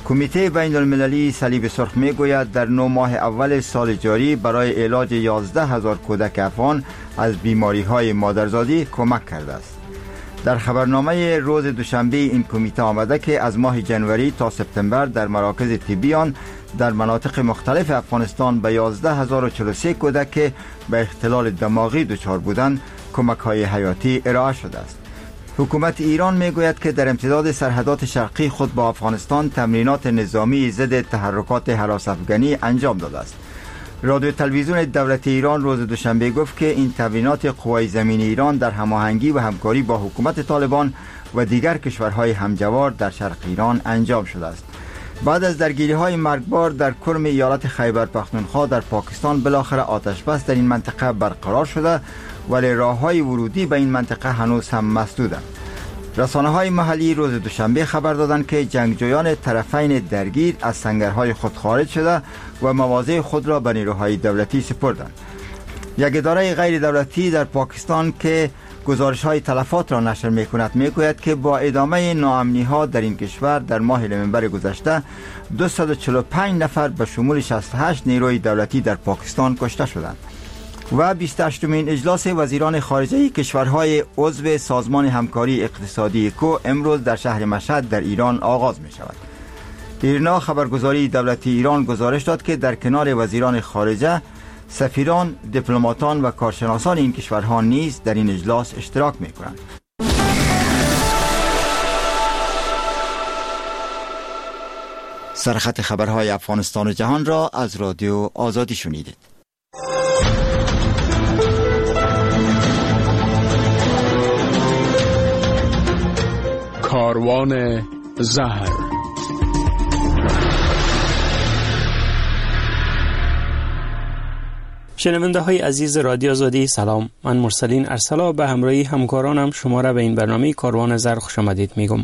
کمیته بین المللی صلیب سرخ می گوید در 9 ماه اول سال جاری برای علاج 11,000 کودک افغان از بیماری های مادرزادی کمک کرده است. در خبرنامه روز دوشنبه این کمیته آمده که از ماه جنوری تا سپتامبر در مراکز طبی آن در مناطق مختلف افغانستان به 11,043 کودک که به اختلال دماغی دچار بودند کمک های حیاتی ارائه شده است. حکومت ایران می گوید که در امتداد سرحدات شرقی خود با افغانستان تمرینات نظامی ضد تحرکات هراس افغانی انجام داده است. رادیو تلویزیون دولتی ایران روز دوشنبه گفت که این تمرینات قوای زمین ایران در هماهنگی و همکاری با حکومت طالبان و دیگر کشورهای همجوار در شرق ایران انجام شده است. بعد از درگیری‌های مرگبار در کرم ایالت خیبر پختونخوا در پاکستان بالاخره آتش بس در این منطقه برقرار شده، ولی راه‌های ورودی به این منطقه هنوز هم مسدودند. رسانه‌های محلی روز دوشنبه خبر دادند که جنگجویان طرفین درگیر از سنگرهای خود خارج شده و مواضع خود را به نیروهای دولتی سپردند. یک اداره غیر دولتی در پاکستان که گزارش‌های تلفات را نشر می‌کند می‌گوید که با ادامه ناامنی‌ها در این کشور در ماه نوامبر گذشته 245 نفر به شمول 68 نیروی دولتی در پاکستان کشته شدند. و 28مین اجلاس وزیران خارجه کشورهای عضو سازمان همکاری اقتصادی اکو امروز در شهر مشهد در ایران آغاز می شود. ایرنا خبرگزاری دولتی ایران گزارش داد که در کنار وزیران خارجه سفیران، دیپلماتان و کارشناسان این کشورها نیز در این اجلاس اشتراک می کنند. سرخط خبرهای افغانستان و جهان را از رادیو آزادی شنیدید. کاروان زهر. شنونده های عزیز رادیو آزادی سلام، من مرسلین ارسلا به همراهی همکارانم شما را به این برنامه کاروان زهر خوش آمدید میگم.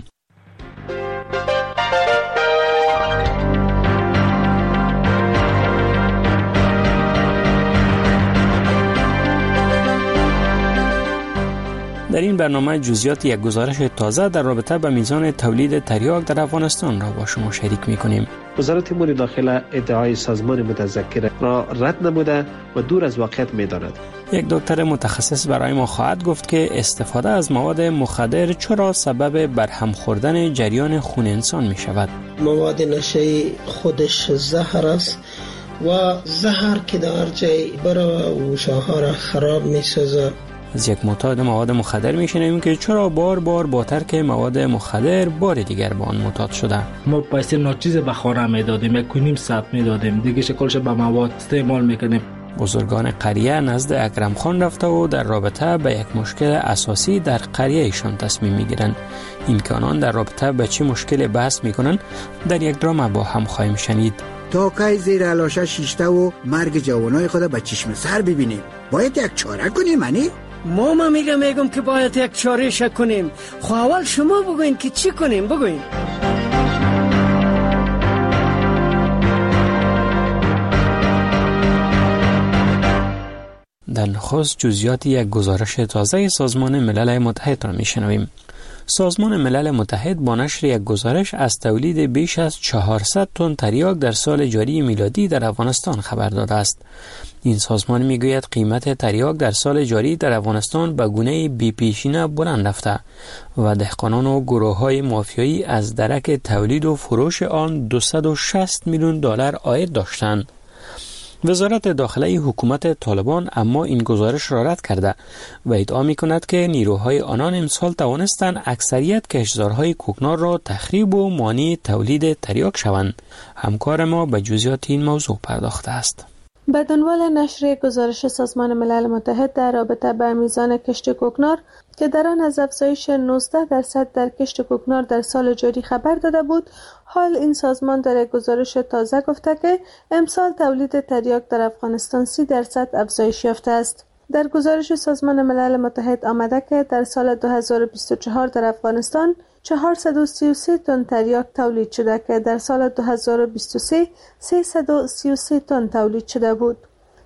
در این برنامه جزئیات یک گزارش تازه در رابطه با میزان تولید تریاک در افغانستان را با شما شریک می‌کنیم. وزارت امور داخله ادعای سازمان متذکر را رد نموده و دور از واقعیت می‌داند. یک دکتر متخصص برای ما خواهد گفت که استفاده از مواد مخدر چرا سبب برهم خوردن جریان خون انسان می‌شود. مواد نشه‌ای خودش زهر است و زهر که در جای برای گوشه‌ها را خراب می‌سازد. از یک معتاد مواد مخدر میشنویم که چرا بار با ترک مواد مخدر بار دیگر با آن معتاد شده. ما پیسه ناچیز به خانه میدادیم، 1.5 ساعت میدادیم، دیگه شکلش به مواد استعمال میکنیم. بزرگان قریه نزد اکرم خان رفته و در رابطه به یک مشکل اساسی در قریه ایشان تصمیم میگیرند. این که آنان در رابطه به چه مشکل بحث میکنن در یک درام با هم خواهیم شنید. تا که زیر علاشه شیشته و مرگ جوانای خود به چشم سر ببینیم، باید یک چاره کنیم. ما میگم که باید یک چاره کنیم. خب اول شما بگوین که چی کنیم، بگوین. در نخست جزئیات یک گزارش تازه سازمان ملل متحد را میشنویم. سازمان ملل متحد با نشر یک گزارش از تولید بیش از 400 تن تریاک در سال جاری میلادی در افغانستان خبر داده است. این سازمان میگوید قیمت تریاک در سال جاری در افغانستان به گونه بی‌پیشینه بلند رفته و دهقانان و گروه‌های مافیایی از درک تولید و فروش آن 260 میلیون دلار عاید داشتند. وزارت داخله حکومت طالبان اما این گزارش را رد کرده و ادعا می‌کند که نیروهای آنان امسال توانستند اکثریت کشتزارهای کوکنار را تخریب و مانع تولید تریاک شوند. همکار ما به جزئیات این موضوع پرداخته است. به دنبال نشر گزارش سازمان ملل متحد در رابطه با میزان کشت کوکنار که در آن از افزایش 19% در کشت کوکنار در سال جاری خبر داده بود، حال این سازمان در یک گزارش تازه گفته که امسال تولید تریاک در افغانستان 30% افزایش یافته است. در گزارش سازمان ملل متحد آمده که در سال 2024 در افغانستان 433 تن تریاک تولید شده که در سال 2023 333 تن تولید شده بود.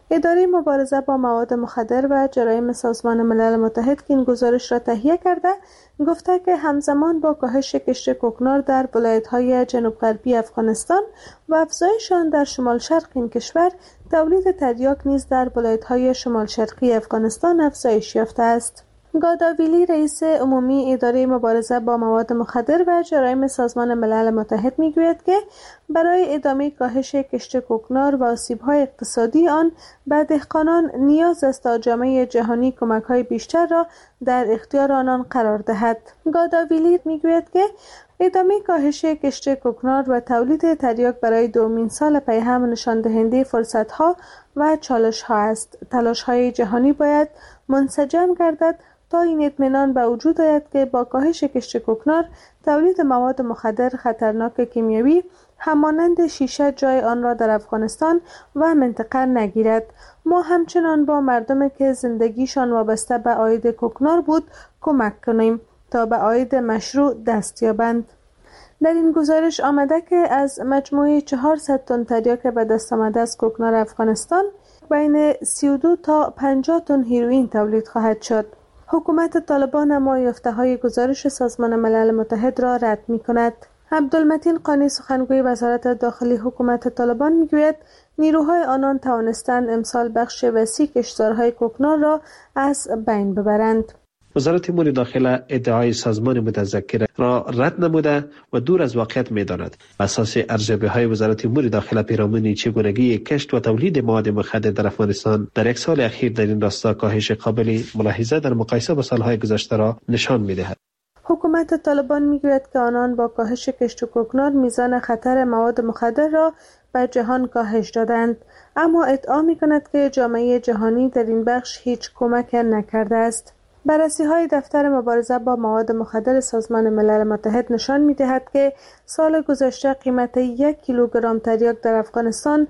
اداره مبارزه با مواد مخدر و جرایم سازمان ملل متحد که این گزارش را تهیه کرده گفته که همزمان با کاهش کشت کوکنار در ولایت‌های جنوب غربی افغانستان و افزایش آن در شمال شرق این کشور، تولید تریاک نیز در ولایت‌های شمال شرقی افغانستان افزایش یافته است. گاداویلی رئیس عمومی اداره مبارزه با مواد مخدر و جرایم سازمان ملل متحد میگوید که برای ادامه کاهش کشت کوکنار و آسیب‌های اقتصادی آن به دهقانان نیاز است تا جامعه جهانی کمک‌های بیشتر را در اختیار آنان قرار دهد. گاداویلی میگوید که ادامه کاهش کشت کوکنار و تولید تریاک برای دومین سال پی هم نشان دهنده فرصت‌ها و چالش‌ها است. تلاش‌های جهانی باید منسجم گردد تا این اطمینان به وجود آید که با کاهش کشت کوکنار تولید مواد مخدر خطرناک کیمیایی همانند شیشه جای آن را در افغانستان و منطقه نگیرد. ما همچنان با مردمی که زندگیشان وابسته به عاید کوکنار بود کمک کنیم تا به عاید مشروع دست یابند. در این گزارش آمده که از مجموعه 400 تن تریاک به دست آمده از کوکنار افغانستان بین 32 تا 50 تن هیروئین تولید خواهد شد. حکومت طالبان اما یافته‌های گزارش سازمان ملل متحد را رد می‌کند. عبدالمتین قانی سخنگوی وزارت داخلی حکومت طالبان میگوید نیروهای آنان توانستند امسال بخش وسیع کشتزارهای کوکنار را از بین ببرند. وزارت امور داخله ادعای سازمان متذکر را رد نموده و دور از واقعیت می‌داند. اساس ارزیابی‌های وزارت امور داخله پیرامون چگونگی کشت و تولید مواد مخدر در افغانستان در یک سال اخیر در این راستا کاهش قابل ملاحظه در مقایسه با سالهای گذشته را نشان می‌دهد. حکومت طالبان میگوید که آنان با کاهش کشت کوکنار میزان خطر مواد مخدر را بر جهان کاهش دادند، اما ادعا می‌کند که جامعه جهانی در این بخش هیچ کمک نکرده است. بررسی‌های دفتر مبارزه با مواد مخدر سازمان ملل متحد نشان می‌دهد که سال گذشته قیمت 1 کیلوگرم تریاک در افغانستان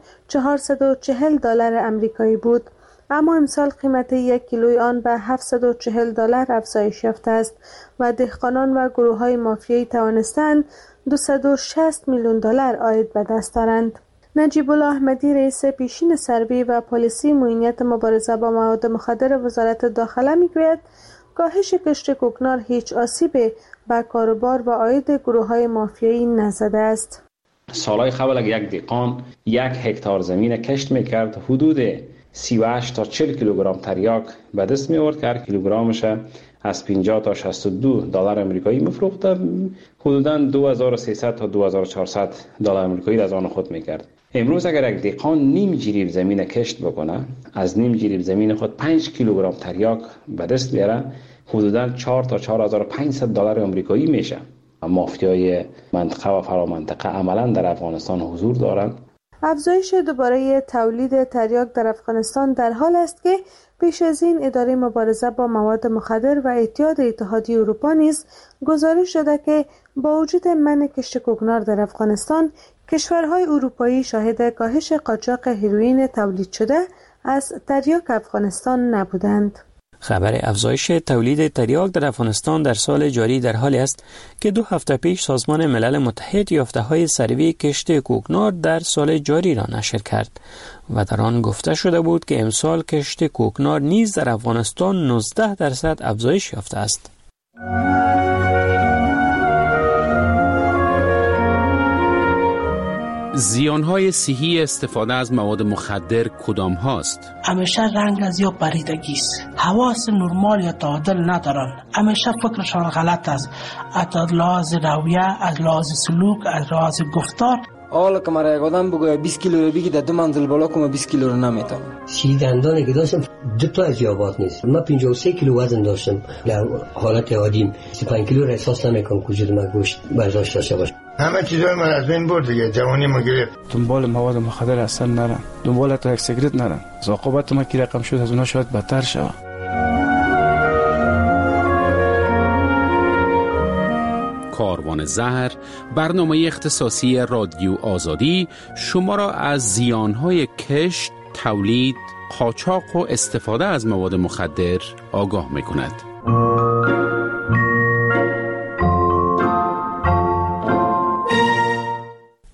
$440 امریکایی بود، اما امسال قیمت 1 کیلوی آن به $740 افزایش یافته است و دهقانان و گروه‌های مافیایی توانستند $260 میلیون عاید به دست آورند. نجیب الله احمدی رئیس پیشین سروی و پالیسی معینیت مبارزه با مواد مخدر وزارت داخله میگوید کاهش کشت کوکنار هیچ آسیبی به کاروبار و عاید گروه‌های مافیایی نزده است. سالهای قبل اگر یک دهقان 1 هکتار زمین کشت میکرد حدود 38 تا 40 کیلوگرم تریاک به دست می آورد که هر کیلوگرمش از 50 تا $62 امریکایی میفروخت، حدوداً 2300 تا $2400 امریکایی از آن خود میکرد. امروز اگر یک دهقان نیم جریب زمین کشت بکنه، از نیم جریب زمین خود 5 کیلوگرم تریاک به دست بیاره، حدوداً 4 تا $4500 امریکایی میشه. مافیای منطقه و فرامنطقه عملاً در افغانستان حضور دارند. افزایش دوباره تولید تریاک در افغانستان در حال است که پیش از این اداره مبارزه با مواد مخدر و اتحاد اتحادیه اروپا نیز گزارش داده که با وجود منع کشت کوکنار در افغانستان، کشورهای اروپایی شاهد کاهش قاچاق هیروئین تولید شده از تریاک افغانستان نبودند. خبر افزایش تولید تریاک در افغانستان در سال جاری در حالی است که 2 هفته پیش سازمان ملل متحد یافته‌های سروی کشت کوکنار در سال جاری را نشر کرد و در آن گفته شده بود که امسال کشت کوکنار نیز در افغانستان 19% افزایش یافته است. زیانهای صحی استفاده از مواد مخدر کدام هاست؟ همیشه رنگ از یا پریدگی است. حواس نرمال یا تعادل ندارن. همیشه فکرشان غلط است. از لحاظ رویه، از لحاظ سلوک، از لحاظ گفتار. حالا که مرا یک آدم بگوید 20 کیلو رو بگی در 2 منزل بالا کنم 20 کیلو رو نمیتونم. دندانی که داشتم 2 تا از یابات نیست. من 53 کیلو وزن داشتم. در حالت عادیم 35 کیلو را احساس نمیکنم وجود من گوشت برداشت داشته باشه. همه چیزای من از بین برد دیگه، جوانی ما گرفت. دنبال مواد مخدر اصلا نرم، دنبال تا یک سیگرت نرم. عاقبت ما کی رقم شد از اونها شاید بدتر شود. کاروان زهر، برنامه اختصاصی رادیو آزادی شما را از زیانهای کشت، تولید، قاچاق و استفاده از مواد مخدر آگاه می‌کند.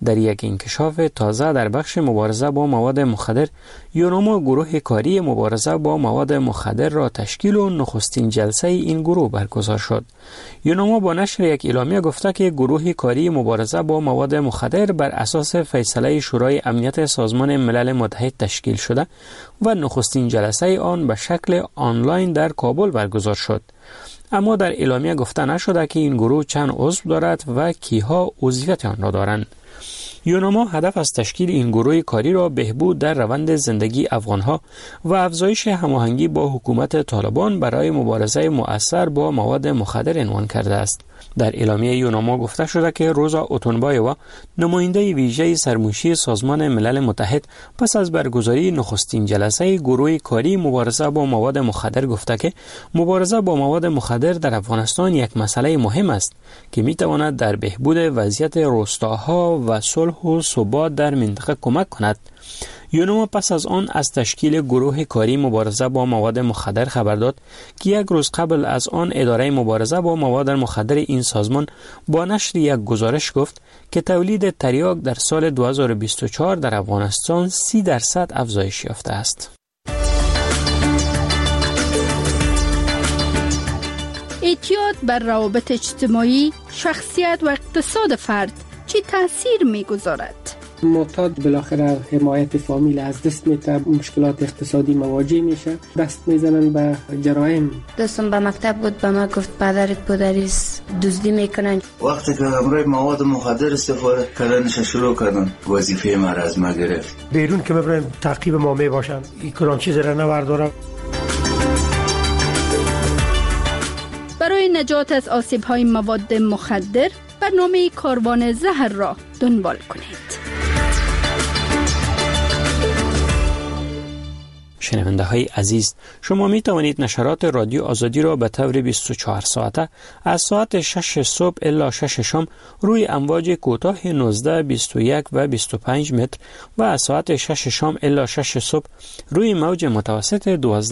در یک انکشاف تازه در بخش مبارزه با مواد مخدر، یوناما گروه کاری مبارزه با مواد مخدر را تشکیل و نخستین جلسه این گروه برگزار شد. یوناما با نشر یک اعلامیه گفته که گروه کاری مبارزه با مواد مخدر بر اساس فیصله شورای امنیت سازمان ملل متحد تشکیل شده و نخستین جلسه آن به شکل آنلاین در کابل برگزار شد. اما در اعلامیه گفته نشده که این گروه چند عضو دارد و کیها عضویت آن را دارند. یوناما هدف از تشکیل این گروه کاری را بهبود در روند زندگی افغانها و افزایش هماهنگی با حکومت طالبان برای مبارزه مؤثر با مواد مخدر عنوان کرده است. در اعلامیه یوناما گفته شده که روزا اوتونبایوا، نماینده ویژه سرمنشی سازمان ملل متحد، پس از برگزاری نخستین جلسه گروه کاری مبارزه با مواد مخدر گفته که مبارزه با مواد مخدر در افغانستان یک مسئله مهم است که میتواند در بهبود وضعیت روستاها و صلح و ثبات در منطقه کمک کند. یوناما پس از آن از تشکیل گروه کاری مبارزه با مواد مخدر خبر داد که یک روز قبل از آن اداره مبارزه با مواد مخدر این سازمان با نشر یک گزارش گفت که تولید تریاک در سال 2024 در افغانستان 30% افزایش یافته است. اعتیاد بر روابط اجتماعی، شخصیت و اقتصاد فرد چه تأثیر می‌گذارد؟ معتاد بالاخره حمایت فامیل از دست میده، مشکلات اقتصادی مواجه میشه، دست میزنن به جرایم. دوستم به مکتب بود، به ما گفت پدرت پدریس دزدی میکنن. وقتی که امروی مواد مخدر استفاده کردنش شروع کردن، وظیفه ما را از ما گرفت. بیرون که ببرن تعقیب ما میباشن، این کدام چیز را نوردارم. برای نجات از آسیب‌های مواد مخدر برنامه کاروان زهر را دنبال کنید. شنونده های عزیز، شما می توانید نشرات رادیو آزادی را به طور 24 ساعته از ساعت 6 صبح الی 6 شام روی امواج کوتاه 19، 21 و 25 متر و از ساعت 6 شام الی 6 صبح روی موج متوسط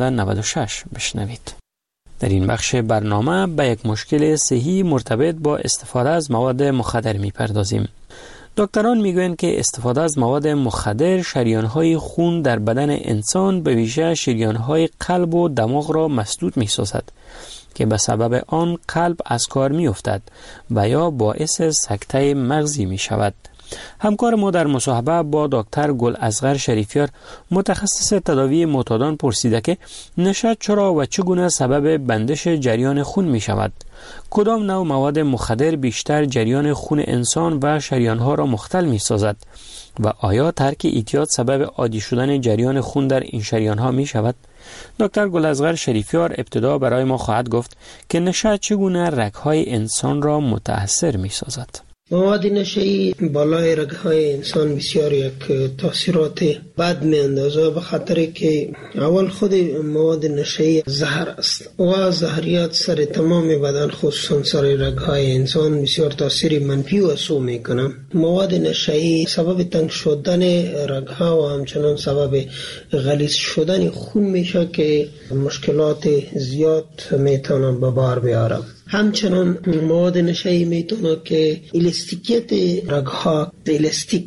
1296 بشنوید. در این بخش برنامه به یک مشکل صحی مرتبط با استفاده از مواد مخدر می پردازیم. دکتران میگویند که استفاده از مواد مخدر شریان‌های خون در بدن انسان به ویژه شریان‌های قلب و دماغ را مسدود می‌سازد که به سبب آن قلب از کار می‌افتد و یا باعث سکته مغزی می‌شود. همکار ما در مصاحبه با دکتر گل اصغر شریفیار، متخصص تداوی معتادان، پرسیده که نشه چرا و چگونه سبب بندش جریان خون می شود؟ کدام نوع مواد مخدر بیشتر جریان خون انسان و شریانها را مختل می سازد؟ و آیا ترک اعتیاد سبب عادی شدن جریان خون در این شریانها می شود؟ دکتر گل اصغر شریفیار ابتدا برای ما خواهد گفت که نشه چگونه رگهای انسان را متأثر می سازد. مواد نشه‌ای بالای رگ‌های انسان بسیار یک تاثیرات بد می‌اندازه، به خاطر که اول خود مواد نشه‌ای زهر است و زهریات سر تمام بدن خصوصا سر رگ‌های انسان بسیار تاثیر منفی و سو می‌کنه. مواد نشه‌ای سبب تنگ شدن رگ‌ها و همچنان سبب غلیظ شدن خون میشه که مشکلات زیاد میتونه به بار بیاره. همچنان مواد نشه‌ای میتونه که الاستیکیت رگ‌ها، الاستیک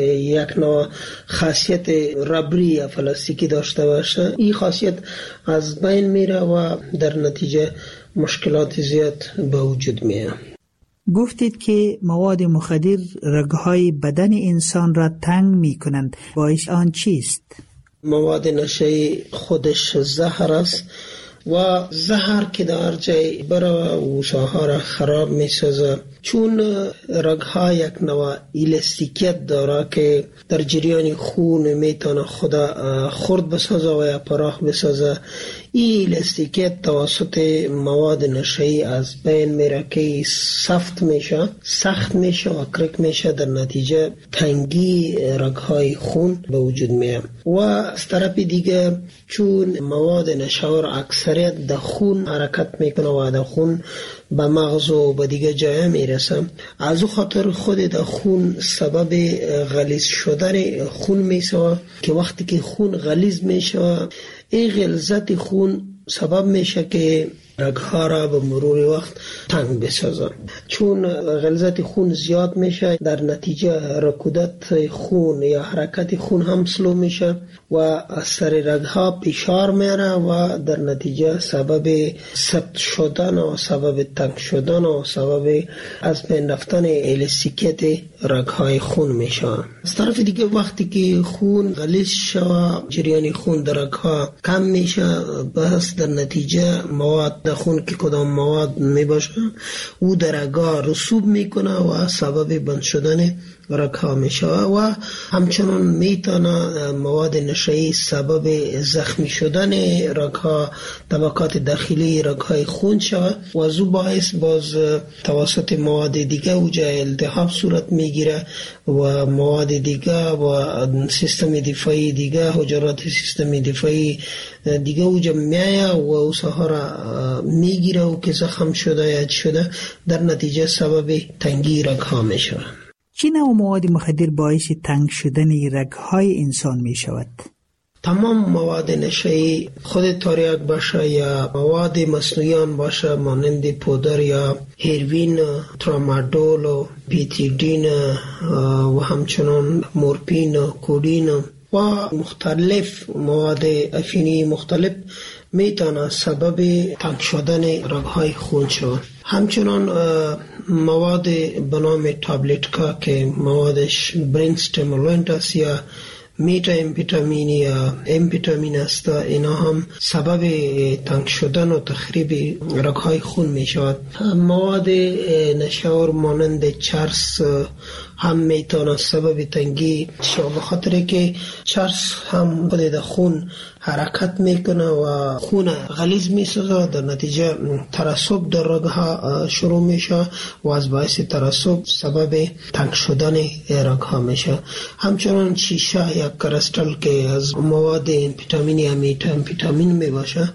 یک نوع خاصیت ربری یا پلاستیکی داشته باشه، این خاصیت از بین میره و در نتیجه مشکلات زیاد به وجود میاد. گفتید که مواد مخدر رگ‌های بدن انسان را تنگ میکنند، باعث آن چیست؟ مواد نشه‌ای خودش زهر است و زهر که در جای برای وشاها را خراب می سازه، چون رگها یک نوع الاستیکیت داره که در جریان خون میتونه خدا خرد بسازه و یا پراخ بسازه. این الاستیکیت توسط مواد نشه‌ای از بین میره که سخت میشه و کرک میشه، در نتیجه تنگی رگهای خون به وجود میاد. و از طرف دیگه چون مواد نشه‌آور اکثریت در خون حرکت میکنه و در خون به مغز و به دیگه جای میرسه، از او خاطر خود در خون سبب غلیظ شدن خون میشه که وقتی که خون غلیظ میشه، این غلظت خون سبب میشه که رگها را به مرور وقت تنگ بسازن. چون غلظت خون زیاد میشه، در نتیجه رکودت خون یا حرکت خون هم سلو میشه و از سر رگها فشار میره و در نتیجه سبب سبت شدن و سبب تنگ شدن و سبب از بین رفتن الاستیکیت رگهای خون میشه. از طرف دیگه وقتی که خون غلیظ شود، جریان خون در رگها کم میشه، بس در نتیجه مواد در خون که کدام مواد میباشه او در رگها رسوب میکنه و سبب بند شدن رگها میشه و همچنان میتونه مواد نشه‌ای سبب زخمی شدن رگها، طبقات داخلی رگهای خون شود و از او باعث باز توسط مواد دیگه اوجا التهاب صورت میگیره و مواد دیگه و سیستم دفاعی دیگه، حجرات سیستم دفاعی دیگه اوجا میایه و او سها را میگیره و که زخم شده یا شده در نتیجه سبب تنگی رگها میشه. چه نوع مواد مخدر باعث تنگ شدن رگهای انسان می شود؟ تمام مواد نشه‌ای، خود تریاک باشه یا مواد مصنوعی باشه مانند پودر یا هیروین، ترامادول و پیتیدین و همچنان مورفین، کودین و مختلف مواد افینی مختلف میتونه سبب تنگ شدن رگهای خون شود. همچنان مواد به نام تابلتکا که موادش برین استیمولانت است یا میتا امفیتامین یا امفیتامین است، اینا هم سبب تنگ شدن و تخریب رگهای خون می شود. مواد نشاور مانند چرس هم میتونه سبب تنگی شود، بخاطر که چرس هم خود در خون حرکت میکنه و خون غلیظ میسازه، در نتیجه ترسب در رگها شروع میشه و از باعث ترسب سبب تنگ شدن رگها میشه. همچنان شیشه یا کرستل که از مواد امفیتامین یا میتا امفیتامین میباشه،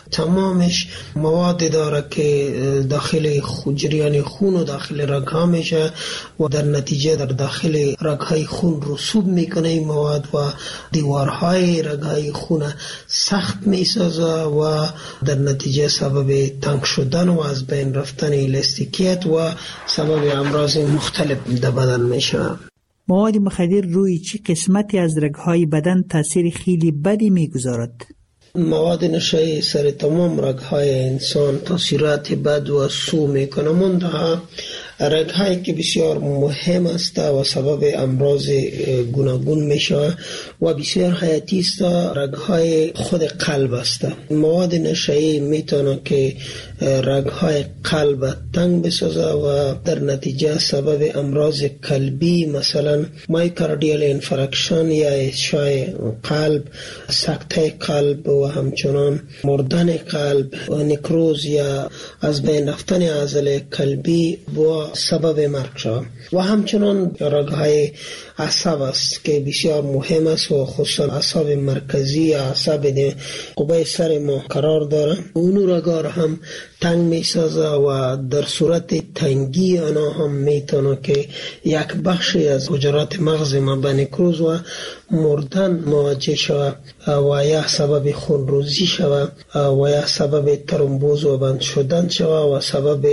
تمامش مواد داره که داخل جریان خون و داخل رگها میشه و در نتیجه در داخل رگهای خون رسوب میکنه این مواد و دیوارهای رگهای خون سخت میسازه و در نتیجه سبب تنگ شدن و از بین رفتن الاستیکیت و سبب امراض مختلف در بدن میشه. مواد مخدر روی چه قسمتی از رگهای بدن تاثیر خیلی بدی میگذارد؟ مواد نشه‌ای سر تمام رگهای انسان تاثیرات بد و سو میکنه، منتها رگهایی که بسیار مهم است و سبب امراض گوناگون میشه و بسیار حیاتی است، رگهای خود قلب است. مواد نشه‌ای میتونه که رگهای قلب تنگ بسازه و در نتیجه سبب امراض قلبی مثلا مایوکاردیال انفارکشن یا اشعاع قلب، سکته قلب و همچنان مردن قلب و نکروز یا از بین رفتن عضله قلبی و سبب مرگ شود. و همچنان رگهای عصب است که بسیار مهم است و خصوصا عصب مرکزی یا عصب قبه سر ما قرار داره، اون رگها را هم تنگ می سازه و در صورت تنگی آنها هم میتونه که یک بخشی از حجرات مغز ما به نکروز و مردن مواجه شود و یا سبب خونریزی شود و یا سبب ترومبوز و بند شدن شود و سبب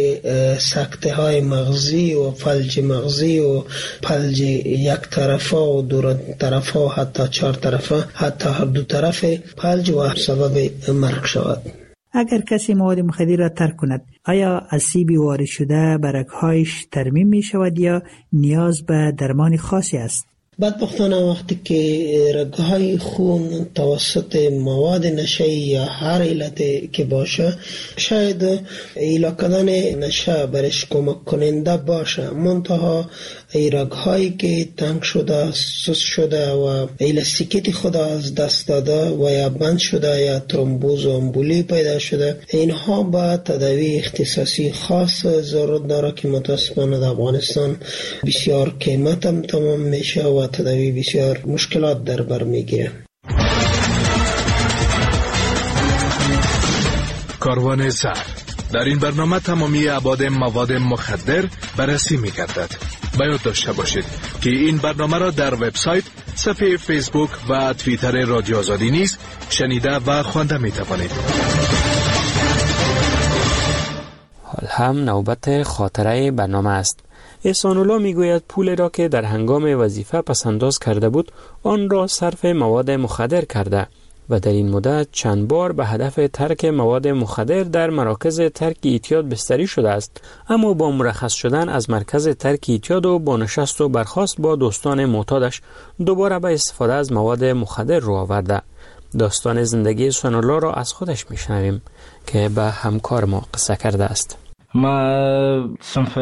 سکته های مغزی و فلج مغزی و فلج یک طرفه و دو طرفه و حتی 4 طرفه، حتی هر دو طرف فلج و سبب مرگ شود. اگر کسی مواد مخدر را ترک کند، آیا اسیب وارد شده به رگهایش ترمیم می شود یا نیاز به درمان خاصی است؟ بدبختانه وقتی که رگهای خون توسط مواد نشه‌ای یا هر علت که باشه، شاید ایلا کردن نشه برش کمک کننده باشه، منتها ای رگهایی که تنگ شده، سوس شده و الاستیکیت خود از دست داده و یا بند شده یا ترومبوز و امبولی پیدا شده، اینها با تداوی اختصاصی خاص ضرورت داره که متاسفانه در افغانستان بسیار قیمت هم تمام میشه و تداوی بسیار مشکلات در بر میگیره. کاروان زهر در این برنامه تمامی ابعاد مواد مخدر بررسی می‌گردد. باید داشته باشید که این برنامه را در وبسایت، صفحه فیسبوک و توییتر رادیو آزادی نیز شنیده و خوانده می‌توانید. هم نوبت خاطره برنامه است. احسان الله میگوید پول را که در هنگام وظیفه پسنداز کرده بود آن را صرف مواد مخدر کرده و در این مدت چند بار به هدف ترک مواد مخدر در مراکز ترک اعتیاد بستری شده است، اما با مرخص شدن از مرکز ترک اعتیاد و با نشست و برخاست با دوستان معتادش دوباره به استفاده از مواد مخدر رو آورده. داستان زندگی احسان الله را از خودش میشنویم که به همکار ما قصه کرده است. ما صنف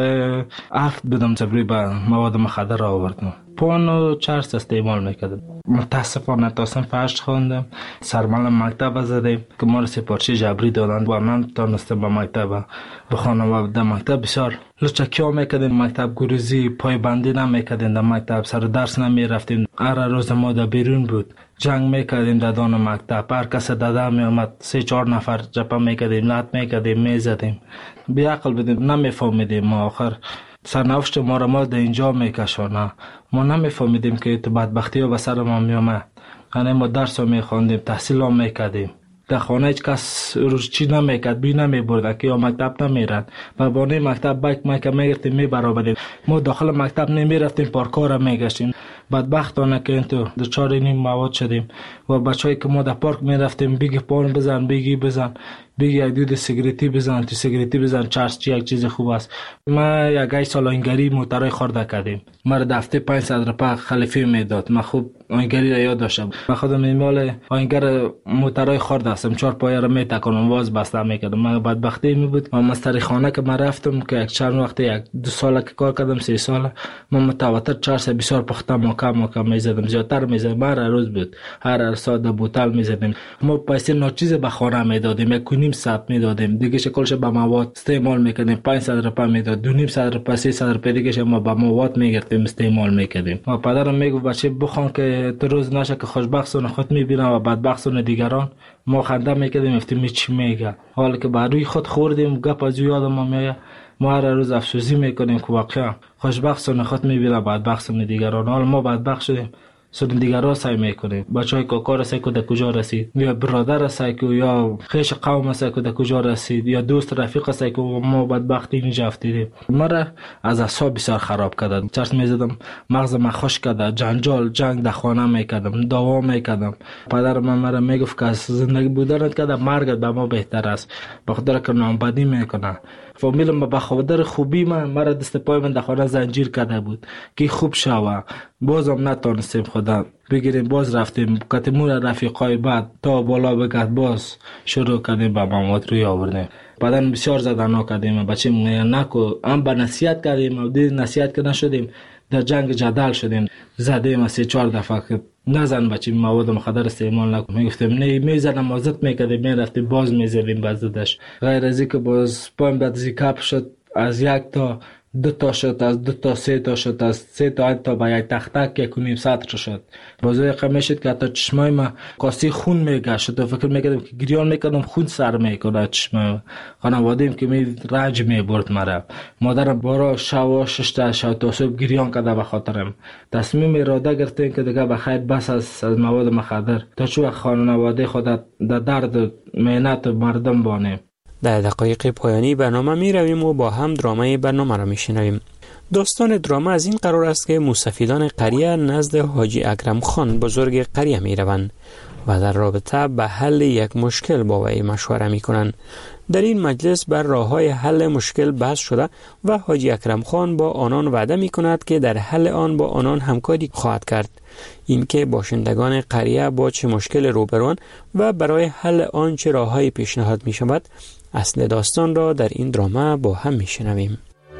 7 بودم جبری به مواد مخدر آوردم. پان و چرس استعمال میکردم. متاسفانه تا صنف 8 خواندم. سرمال مکتب زدیم که ما را سپارچی جبری دادند و من تانستم به مکتب بخوانم و در مکتب بسیار لچکیا میکردیم. مکتب گریزی پای بندی نمیکردیم. در مکتب سر درس نمیرفتیم. هر روز ما در بیرون بود. جنگ میکردیم در دان مکتب. هر کس داده میامد 3-4 نفر جپه میکردیم، لط میکردیم، میزدیم. بی عقل بودیم، نمیفهمیدیم. ما آخر سرنوشت ما را ما در اینجا میکشانه. ما نمیفهمیدیم که تو بدبختی ها به سر ما میامد. یعنی ما درس ها میخواندیم، تحصیل ها میکردیم. در خانه هیچ کس روز چی نمیکرد، بی نمیبرد که یا مکتب نمیرد و بانه مکتب بایک میگرفتیم میبرابدیم. ما داخل مکتب نمیرفتیم، پارکار میگشتیم. بدبختانه که اینطور دچار این مواد شدیم و بچه‌ای که ما در پارک میرفتیم بگی پان بزن، بگی بزن، بگی یک دود سیگریتی بزن، تو سیگریتی بزن، چرس چی یک چیز خوب است. ما یک سال آینگری موترای خورده کردیم. ما را دفته 500 روپیه خلیفه میداد. من خوب آینگری را یاد داشتم. من خودم ایمال آینگر موترای خورده هستم. 4 پایه را میتکانم، واز بسته میکردم. من بدبختی می بود. من مستری خانه که من رفتم که یک چند وقت 1-2 سال که کار کردم، 3 سال من متواتر چرس بسیار پخته مکم میزدم، زیادتر میزدم. هر روز بود، هر ساعت بوتل میزدیم. ما پیسه ناچیز به خانه میدادیم، 1.5 ساعت میدادیم. دیگه شکلش به مواد استعمال میکردیم. 500 روپیه میداد، 2.5 روپیه 300 روپیه دیگه ما به مواد میگرفتیم استعمال میکردیم. و پدرم میگفت بچه بخوان که تو روز نشه که خوشبختانه خود میبینن و بدبختانه دیگران. ما خنده میکردیم، افتیم چی میگه. حالا که بر روی خود خوردیم، گپ از یادم میاد. ما هر روز افسوسی میکنیم که واقعا خوشبختانه خود میبینه بدبختانه دیگران. حالا ما بدبخت شدیم، سر دیگران سعی میکنیم. بچهای کاکا سعی که در کجا رسید، یا برادر سعی که، یا خیش قوم سعی که در کجا رسید، یا دوست رفیق سعی که. ما بدبختی اینجا افتیدیم. ما را از اعصاب بسیار خراب کرد. چرس میزدم، مغز من خشک کرد. جنجال جنگ در خانه میکردم، دعوا میکردم. پدر من مرا میگفت که از زندگی بودن که مرگ به ما بهتر است، بخاطر که نامبدی میکنه. فامیلم به خاطر خوبی من مرا دست پای من در خانه زنجیر کرده بود که خوب شوه. بازم نتونستیم خدا بگیریم. باز رفتیم کتمون رفیقای بعد تا بالا بگرد، باز شروع کردیم به مواد روی آوردیم. بعدن بسیار زدن کردیم. بچه نکو هم به نصیحت کردیم و دید نصیحت که نشدیم، در جنگ جدل شدیم. زدیم 3-4 دفعه که نزن بچه مواد مخدر استعمال نکن. میگفتیم نه، میزدم ازت میکردیم، میرفتیم باز میزدیم بازدش. غیر از اینکه باز پایم بعد زیکاپ شد، از 1 تا 2 تا شد، از 2 تا 3 تا شد، از 3 تا 8 تا به یک تختک 1.5 ساعت شد. بازوی قمه شد که حتی چشمای ما کاسی خون میگشت و فکر میکردم که گریان میکردم خون سر میکنه چشمای ما. خانوادیم که می رنج میبرد مرا. مادرم بارا شب 6 تا صبح گریان کرده به خاطرم. تصمیم اراده گرفتیم که دیگه بخیر بس از مواد مخدر تا چو خانواده خود در درد مهنت مردم بانیم. در دقایق پایانی برنامه می رویم و با هم درامه برنامه را می شنویم. داستان درامه از این قرار است که موسفیدان قریه نزد حاجی اکرم خان بزرگ قریه می روند و در رابطه به حل یک مشکل با وی مشوره می کنند. در این مجلس بر راه‌های حل مشکل بحث شده و حاجی اکرم خان با آنان وعده می کند که در حل آن با آنان همکاری خواهد کرد. اینکه باشندگان قریه با چه مشکل روبروان و برای حل آن چه راه‌های پیشنهاد می شود، اصل داستان را در این درامه با هم می شنویم.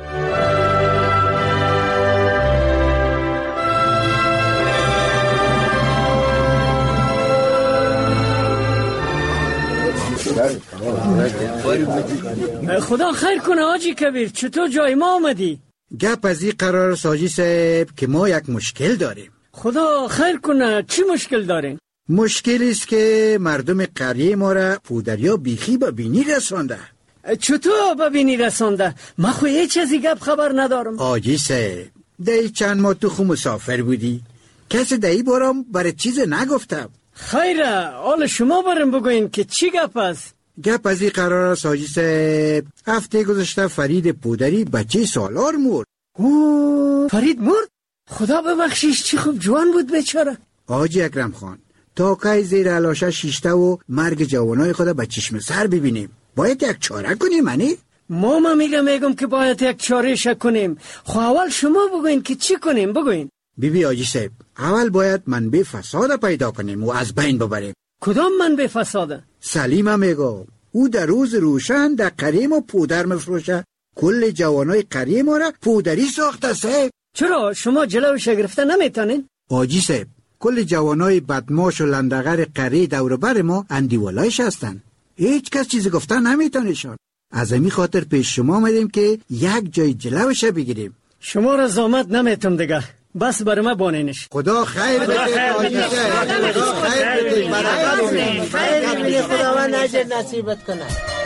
خدا خیر کنه حاجی کبیر، چطور جای ما آمدی؟ گپ از این قرار ساجی صاحب که ما یک مشکل داریم. خدا خیر کنه، چی مشکل دارین؟ مشکلی است که مردم قریه ما را پودریا بیخی به بینی رسانده. چطور به بینی رسانده؟ من خو هیچ از این گپ خبر ندارم. حاجی صاحب دی چند ماه تو خو مسافر بودی، کسی دی بارم برای چیز نگفتم. خیره، حال شما برم بگوین که چی گپ است؟ گپ از این قرار است حاجی صاحب. هفته گذشته فرید پودری بچه سالار مرد. فرید مرد؟ خدا ببخشیش، چی خوب جوان بود بیچاره. حاجی اکرم خان، تا کی زیر علاشه شیشته و مرگ جوانای خود به چشم سر ببینیم؟ باید یک چاره کنیم. ما میگم که باید یک چاره کنیم. خب اول شما بگوین که چی کنیم، بگوین. بیبی حاجی صاحب، اول باید منبع فساد پیدا کنیم و از بین ببریم. کدام منبع فساده؟ سلیمه میگم. او در روز روشن در قریم و پودر مفروشه. کل جوانای قریم ما را پودری ساخته صاحب. چرا شما جلوش گرفته نمیتونین؟ حاجی صاحب، کل جوانای بدماش و لندغر قری دور بر ما اندیولایش هستن. هیچ کس چیزی گفتن نمیتونشان. از همین خاطر پیش شما آمدیم که یک جای جلوش بگیریم. شما را زامت نمیتونم دیگه، بس برای ما بانینش. خدا خیر بده حاجی صاحب، خدا خیر بده، خیر خداوند اجر نصیبت کنه.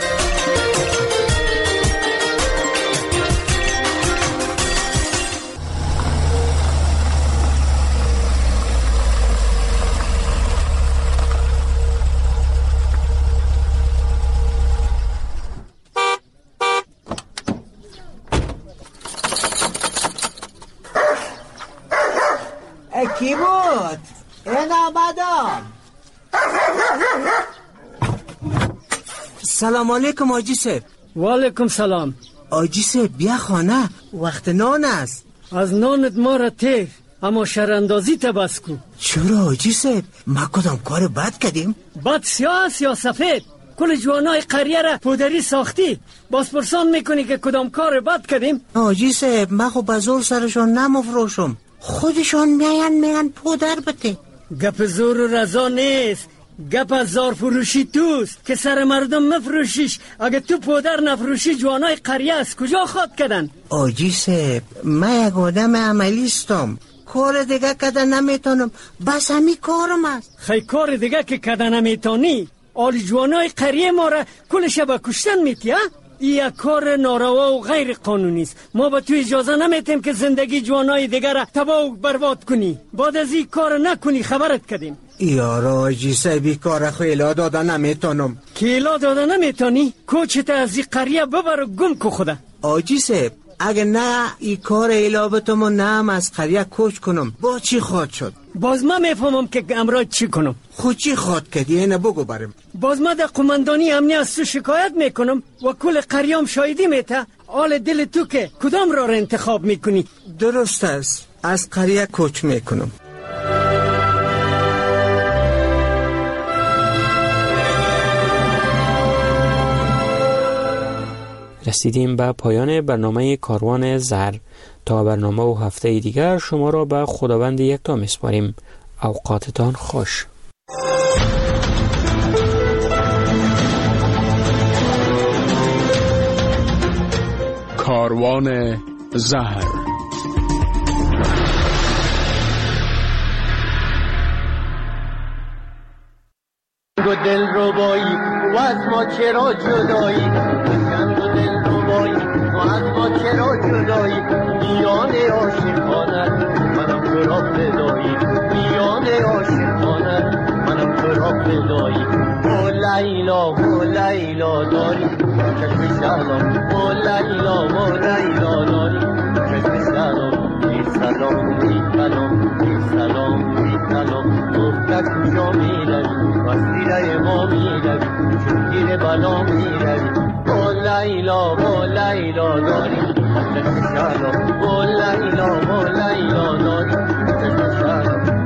کی بود؟ این آمدم. سلام علیکم حاجی صاحب. و علیکم سلام. حاجی صاحب بیا خانه، وقت نان است. از نانت ما را تیر، اما شراندازی تبس کو. چرا حاجی صاحب؟ ما کدام کار بد کردیم؟ بد سیاه یا سفید؟ کل جوانای قریه را پودری ساختی، باز پرسان میکنی که کدام کار بد کردیم؟ حاجی صاحب ما خو بازور سرشان نمفروشم، خودشان میان پودر بده. گپ زور و رضا نیست، گپ از زار فروشی توست که سر مردم مفروشیش. اگه تو پودر نفروشی جوانای قریه از کجا خواد کردن؟ آجی صاحب من یک آدم عملیستم، کار دیگه کردن نمیتونم، بس همی کارم است. خیلی کار دیگه که کردن نمیتونی؟ آلی جوانای قریه ما را کل شب کشتن میتی ها؟ این یک کار ناروا و غیر قانونی است. ما به تو اجازه نمیتیم که زندگی جوانای دیگر را تباه و برباد کنی. بعد از این کار نکنی خبرت کردیم. یارا حاجی صاحبی کار خیلا داده نمیتونم. کیلا داده نمیتونی؟ کوچت از این قریه ببر و گم کو خدا. حاجی صاحب اگه نه این کار ایلابتم و نه از قریه کوچ کنم با چی خواد شد؟ باز من میفهمم که امراض چی کنم. خود چی خواد کردی اینه بگو برم. باز من در قماندانی امنی از تو شکایت میکنم و کل قریام شایدی میته. حال دل تو که کدام را انتخاب میکنی؟ درست است، از قریه کوچ میکنم. رسیدیم به پایان برنامه کاروان زهر. تا برنامه و هفته دیگر شما را به خداوند یکتا میسپاریم. اوقاتتان خوش. کاروان زهر. دل ربایی و از ما چرا جدایی، بکند و دل ربایی و از ما چرا جدایی، میان عاشقانت منم تو را فدایی، میان عاشقانت منم تو را فدایی. او لیلا و لیلا داری چشم سلام، او لیلا و لیلا داری چشم سلام. بی سلام بی کلام، بی سلام بی کلام، گفته کجا میروی وسیله ما میروی، چون گیر بلا میروی. او لیلا و لیلا داری چشم سلام، او لیلا و لیلا داری چشم سلام.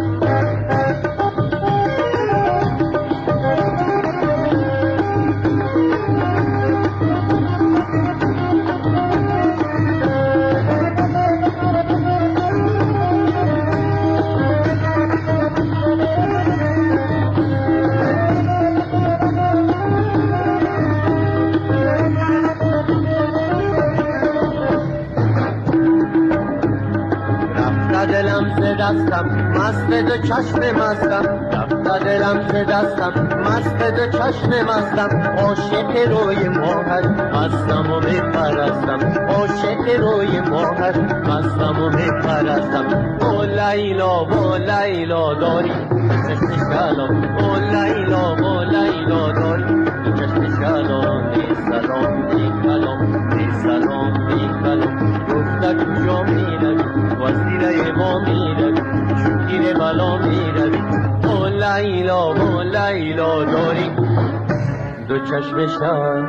دستم مست دو چشم مستم، رفت دلم ز دستم مست دو چشم مستم. عاشق روی ماهت مستم و میپرستم، عاشق روی ماهت مستم و میپرستم. او لیلا و لیلا داری چشم سلام، او لیلا و لیلا داری چشم کلام سلام بی کلام بی سلام بی کلام گفته کجا میروی وزیر ما میروی شکیر بلا میروی او لیلا داری دو چشم شب